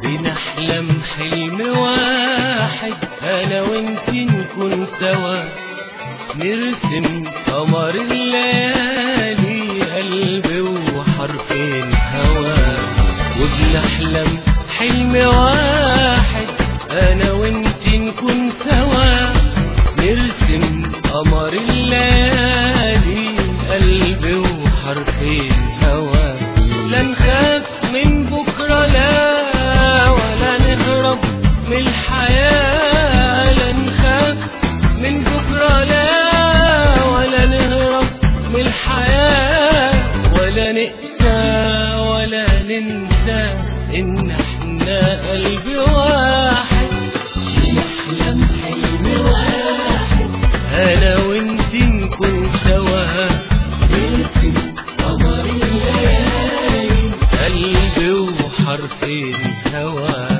بنحلم حلم واحد أنا وإنتي نكون سوا، نرسم قمر الليالي قلب وحرفين هوا. وبنحلم حلم واحد أنا وإنتي نكون سوا، نرسم قمر الليالي قلب وحرفين هوا. لا نخاف من بكرة لا ولا نهرب من الحياة، لا نخاف من بكرة لا ولا نهرب من الحياة، ولا نقسى ولا ننسى إن احنا قلب واحد. نحلم حلم واحد أنا وإنتي نكون سوا، نرسم قمر الليالي قلب وحرفين هوا.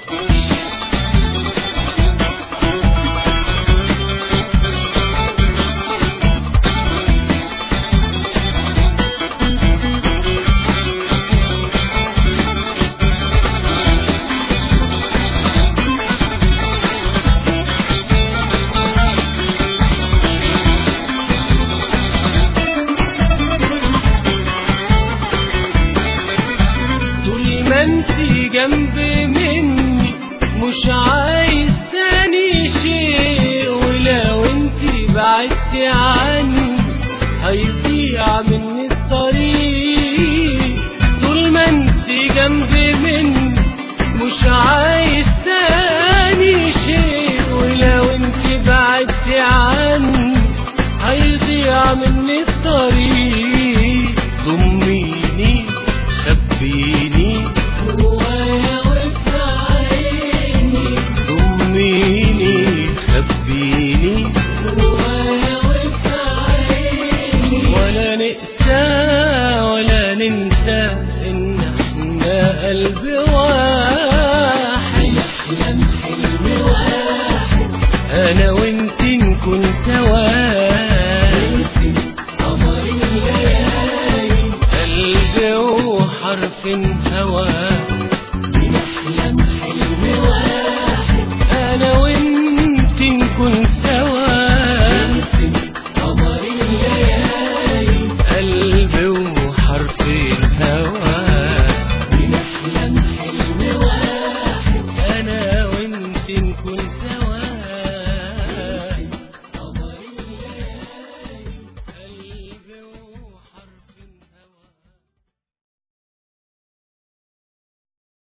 انتي جنبي مني مش عايز تاني شيء، ولو انتي بعدتي عني هيضيع مني الطريق. طول ما انتي جنبي مني مش عايز تاني شيء، ولو انتي بعدتي عني هيضيع مني الطريق. ضميني خبيني جوايا وفي عيني، ضميني خبيني جوايا وفي عيني، ولا نقسى ولا ننسى إن احنا قلب واحد.